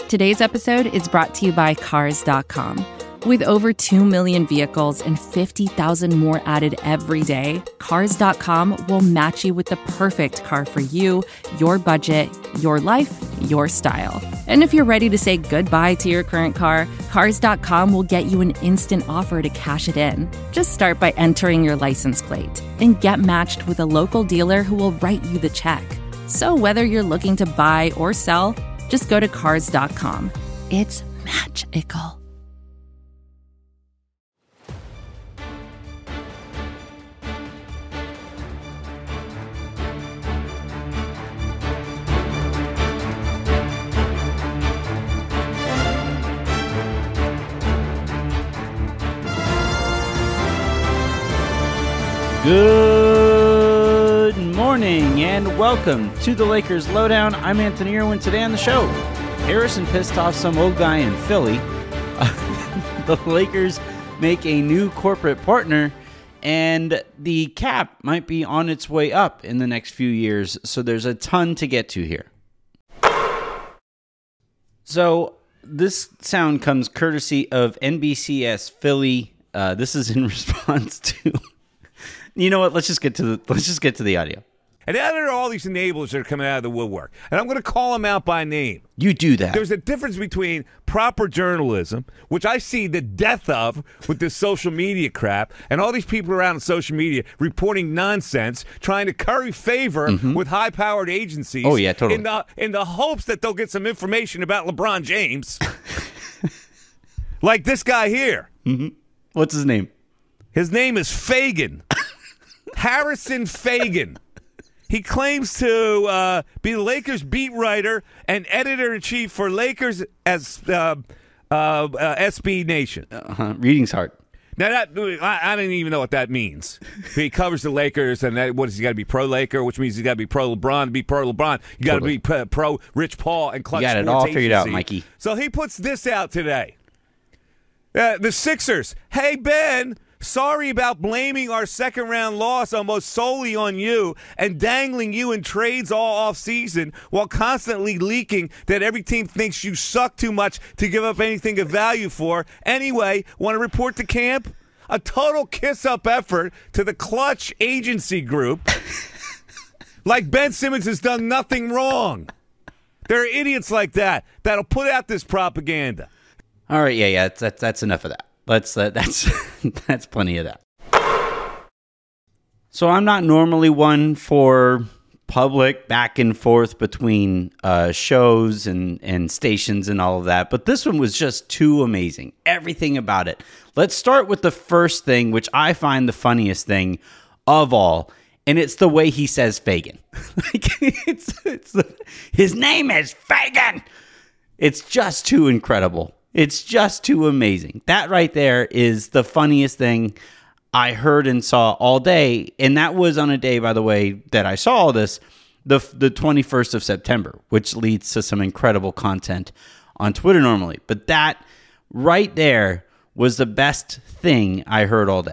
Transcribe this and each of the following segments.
Today's episode is brought to you by Cars.com. With over 2 million vehicles and 50,000 more added every day, Cars.com will match you with the perfect car for you, your budget, your life, your style. And if you're ready to say goodbye to your current car, Cars.com will get you an instant offer to cash it in. Just start by entering your license plate and get matched with a local dealer who will write you the check. So whether you're looking to buy or sell, just go to Cars.com. It's magical. Good morning and welcome to the Lakers Lowdown. I'm Anthony Irwin. Today on the show, Harrison pissed off some old guy in Philly. The Lakers make a new corporate partner, and the cap might be on its way up in the next few years, so there's a ton to get to here. So this sound comes courtesy of NBCS Philly. This is in response to... You know what? Let's just get to the audio. And now there are all these enablers that are coming out of the woodwork. And I'm going to call them out by name. You do that. There's a difference between proper journalism, which I see the death of with this social media crap, and all these people around on social media reporting nonsense, trying to curry favor with high-powered agencies. Oh, yeah, totally. In the hopes that they'll get some information about LeBron James. Like this guy here. Mm-hmm. What's his name? His name is Fagan. Harrison Fagan. He claims to be the Lakers beat writer and editor-in-chief for Lakers as SB Nation. Reading's hard. Now, I don't even know what that means. He covers the Lakers, and what is he got to be pro-Laker, which means he's got to be pro-LeBron. To be pro-LeBron, you got to be pro-Rich Paul and Clutch You got Sports it all Agency. figured out, Mikey. So he puts this out today. The Sixers. Hey, Ben. Sorry about blaming our second-round loss almost solely on you and dangling you in trades all offseason while constantly leaking that every team thinks you suck too much to give up anything of value for. Anyway, want to report to camp? A total kiss-up effort to the Clutch Agency Group. Like Ben Simmons has done nothing wrong. There are idiots like that that'll put out this propaganda. All right, yeah, that's enough of that. That's plenty of that. So I'm not normally one for public back and forth between shows and stations and all of that, but this one was just too amazing. Everything about it. Let's start with the first thing, which I find the funniest thing of all, and it's the way he says Fagan. His name is Fagan. It's just too incredible. It's just too amazing. That right there is the funniest thing I heard and saw all day. And that was on a day, by the way, that I saw all this, the 21st of September, which leads to some incredible content on Twitter normally. But that right there was the best thing I heard all day.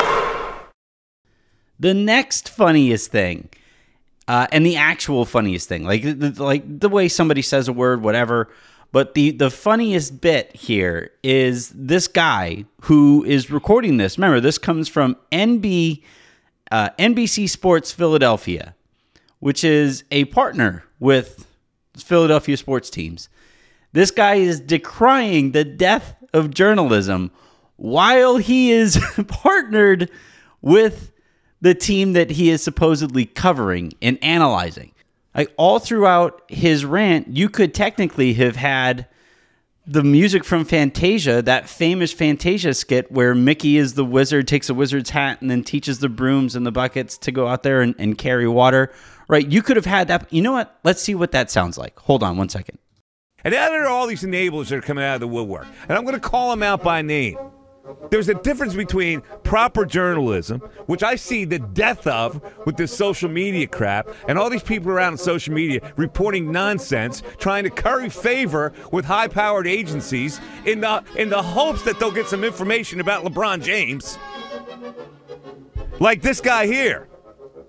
The next funniest thing, and the actual funniest thing, like the way somebody says a word, whatever. But the funniest bit here is this guy who is recording this. Remember, this comes from NBC Sports Philadelphia, which is a partner with Philadelphia sports teams. This guy is decrying the death of journalism while he is partnered with the team that he is supposedly covering and analyzing. Like all throughout his rant, you could technically have had the music from Fantasia, that famous Fantasia skit where Mickey is the wizard, takes a wizard's hat, and then teaches the brooms and the buckets to go out there and carry water. Right? You could have had that. You know what? Let's see what that sounds like. Hold on one second. And now there are all these enablers that are coming out of the woodwork. And I'm going to call them out by name. There's a difference between proper journalism, which I see the death of with this social media crap, and all these people around on social media reporting nonsense, trying to curry favor with high-powered agencies in the hopes that they'll get some information about LeBron James. Like this guy here.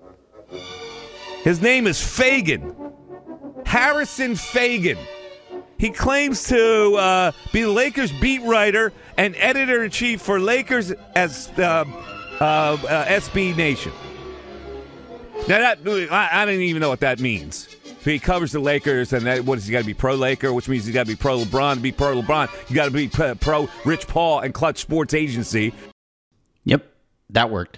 His name is Fagan. Harrison Fagan. He claims to be the Lakers beat writer and editor-in-chief for Lakers as SB Nation. Now, I don't even know what that means. He covers the Lakers, and what does he got to be pro-Laker, which means he's got to be pro-LeBron. To be pro-LeBron, you got to be pro-Rich Paul and Clutch Sports Agency. Yep, that worked.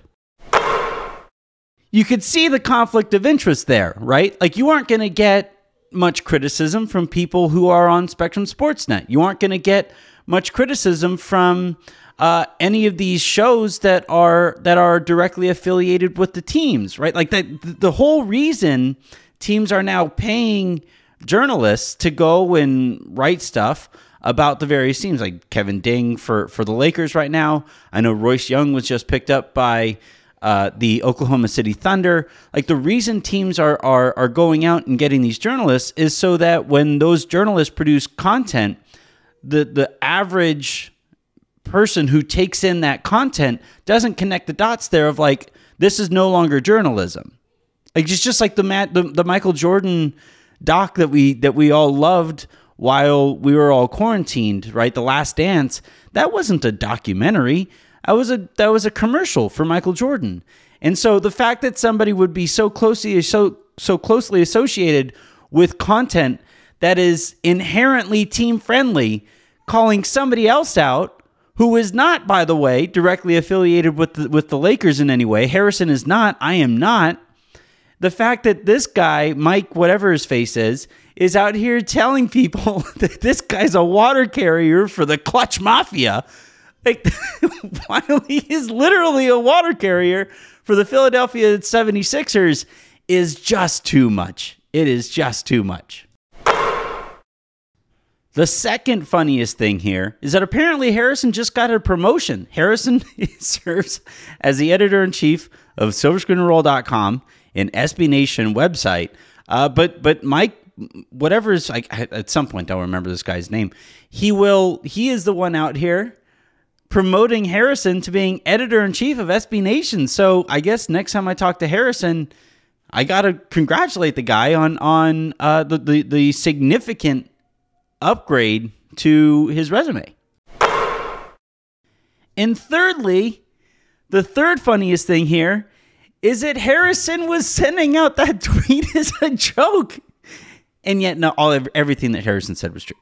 You could see the conflict of interest there, right? Like, you aren't going to get much criticism from people who are on Spectrum Sportsnet. You aren't going to get much criticism from any of these shows that are directly affiliated with the teams, right? Like, the whole reason teams are now paying journalists to go and write stuff about the various teams, like Kevin Ding for the Lakers right now. I know Royce Young was just picked up by the Oklahoma City Thunder. Like, the reason teams are going out and getting these journalists is so that when those journalists produce content, the average person who takes in that content doesn't connect the dots there of like, this is no longer journalism. Like, it's just like the Michael Jordan doc that we all loved while we were all quarantined, right? The Last Dance. That wasn't a documentary. That was a commercial for Michael Jordan. And so the fact that somebody would be so closely associated with content that is inherently team friendly, calling somebody else out who is not, by the way, directly affiliated with the Lakers in any way. Harrison is not. I am not. The fact that this guy, Mike, whatever his face is out here telling people that this guy's a water carrier for the Clutch Mafia, like, while he is literally a water carrier for the Philadelphia 76ers, is just too much. It is just too much. The second funniest thing here is that apparently Harrison just got a promotion. Harrison serves as the editor-in-chief of SilverScreenRoll.com, an SB Nation website. But Mike, whatever is, like, at some point I'll remember this guy's name. He is the one out here promoting Harrison to being editor-in-chief of SB Nation. So I guess next time I talk to Harrison, I gotta congratulate the guy on the significant upgrade to his resume. And thirdly, the third funniest thing here is that Harrison was sending out that tweet as a joke. And yet, no, everything that Harrison said was true.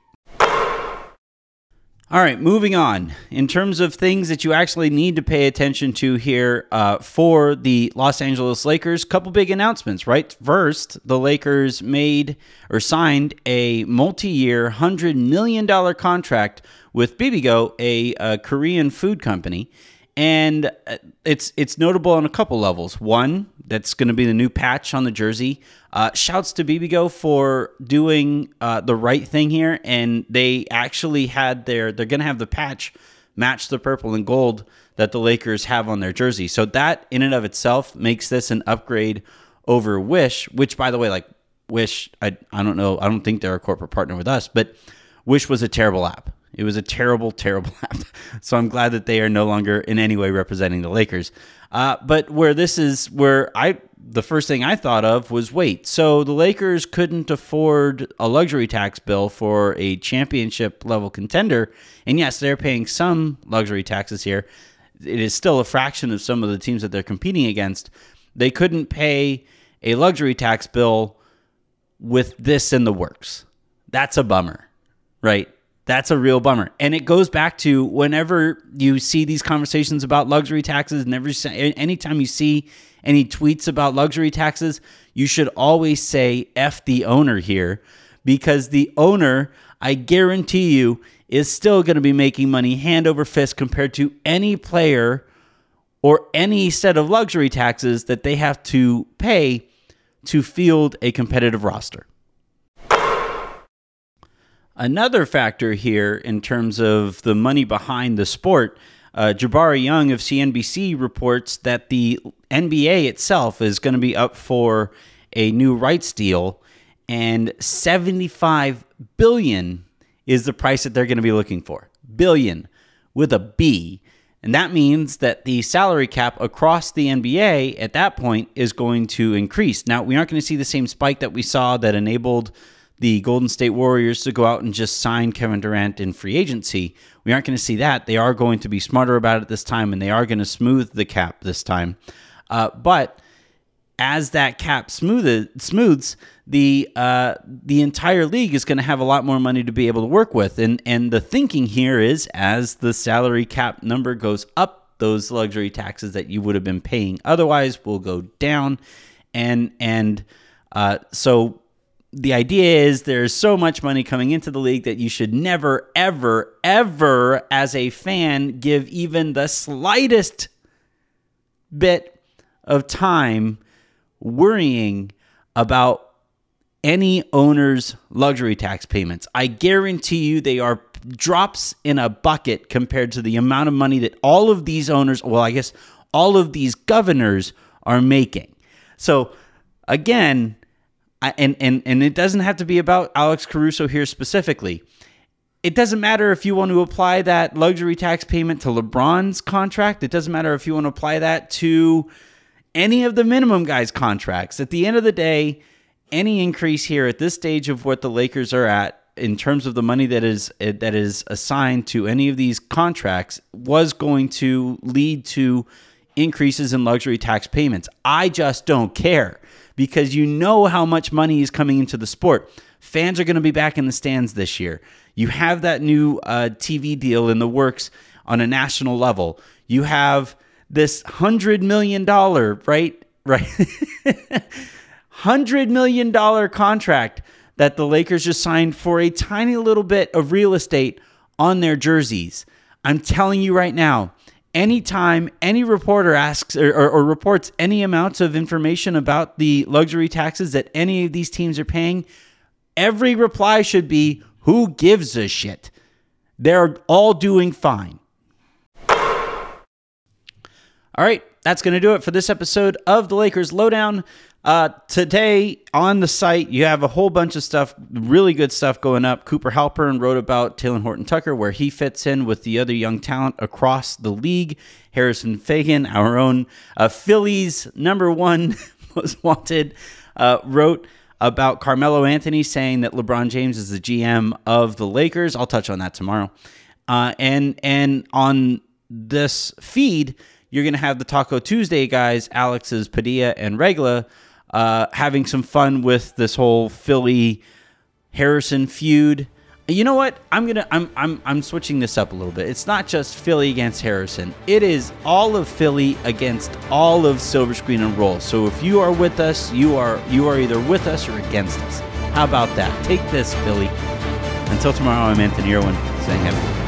All right, moving on. In terms of things that you actually need to pay attention to here for the Los Angeles Lakers, couple big announcements, right? First, the Lakers signed a multi-year $100 million contract with Bibigo, a Korean food company. And it's notable on a couple levels. One, that's going to be the new patch on the jersey. Shouts to Bibigo for doing the right thing here. And they actually they're going to have the patch match the purple and gold that the Lakers have on their jersey. So that in and of itself makes this an upgrade over Wish, which, by the way, like Wish, I don't know. I don't think they're a corporate partner with us, but Wish was a terrible app. It was a terrible, terrible app. So I'm glad that they are no longer in any way representing the Lakers. But the first thing I thought of was, wait, so the Lakers couldn't afford a luxury tax bill for a championship level contender. And yes, they're paying some luxury taxes here. It is still a fraction of some of the teams that they're competing against. They couldn't pay a luxury tax bill with this in the works. That's a bummer, right? That's a real bummer. And it goes back to whenever you see these conversations about luxury taxes, anytime you see any tweets about luxury taxes, you should always say F the owner here, because the owner, I guarantee you, is still going to be making money hand over fist compared to any player or any set of luxury taxes that they have to pay to field a competitive roster. Another factor here in terms of the money behind the sport, Jabari Young of CNBC reports that the NBA itself is going to be up for a new rights deal, and $75 billion is the price that they're going to be looking for. Billion with a B. And that means that the salary cap across the NBA at that point is going to increase. Now, we aren't going to see the same spike that we saw that enabled the Golden State Warriors to go out and just sign Kevin Durant in free agency. We aren't going to see that. They are going to be smarter about it this time, and they are going to smooth the cap this time. But as that cap smooths, the entire league is going to have a lot more money to be able to work with. And the thinking here is, as the salary cap number goes up, those luxury taxes that you would have been paying otherwise will go down. And so the idea is there's so much money coming into the league that you should never, ever, ever, as a fan, give even the slightest bit of time worrying about any owner's luxury tax payments. I guarantee you they are drops in a bucket compared to the amount of money that all of these owners, well, I guess all of these governors are making. So again, and it doesn't have to be about Alex Caruso here specifically. It doesn't matter if you want to apply that luxury tax payment to LeBron's contract. It doesn't matter if you want to apply that to any of the minimum guys' contracts. At the end of the day, any increase here at this stage of what the Lakers are at in terms of the money that is assigned to any of these contracts was going to lead to increases in luxury tax payments. I just don't care, because you know how much money is coming into the sport. Fans are going to be back in the stands this year. You have that new TV deal in the works on a national level. You have this $100 million, right? $100 million contract that the Lakers just signed for a tiny little bit of real estate on their jerseys. I'm telling you right now, anytime any reporter asks or reports any amounts of information about the luxury taxes that any of these teams are paying, every reply should be, who gives a shit? They're all doing fine. All right, that's going to do it for this episode of the Lakers Lowdown. Today on the site, you have a whole bunch of stuff, really good stuff going up. Cooper Halpern wrote about Talen Horton-Tucker, where he fits in with the other young talent across the league. Harrison Fagan, our own Phillies #1 most wanted, wrote about Carmelo Anthony, saying that LeBron James is the GM of the Lakers. I'll touch on that tomorrow. And on this feed, you're going to have the Taco Tuesday guys, Alex's Padilla and Regla, having some fun with this whole Philly Harrison feud. You know what? I'm switching this up a little bit. It's not just Philly against Harrison. It is all of Philly against all of Silver Screen and Roll. So if you are with us, you are either with us or against us. How about that? Take this, Philly. Until tomorrow, I'm Anthony Irwin saying have a good day.